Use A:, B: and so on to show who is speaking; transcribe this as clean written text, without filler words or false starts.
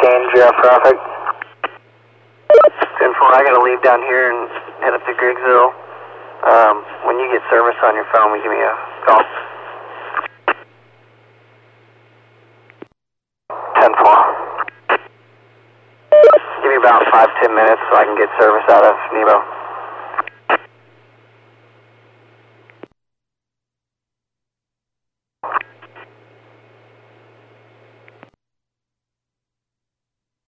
A: Kane, Giraffe traffic.
B: 10-4, I gotta leave down here and head up to Griggsville. When you get service on your phone, give me a call.
A: 10-4.
B: Give me about 5-10 minutes so I can get service out of Nebo.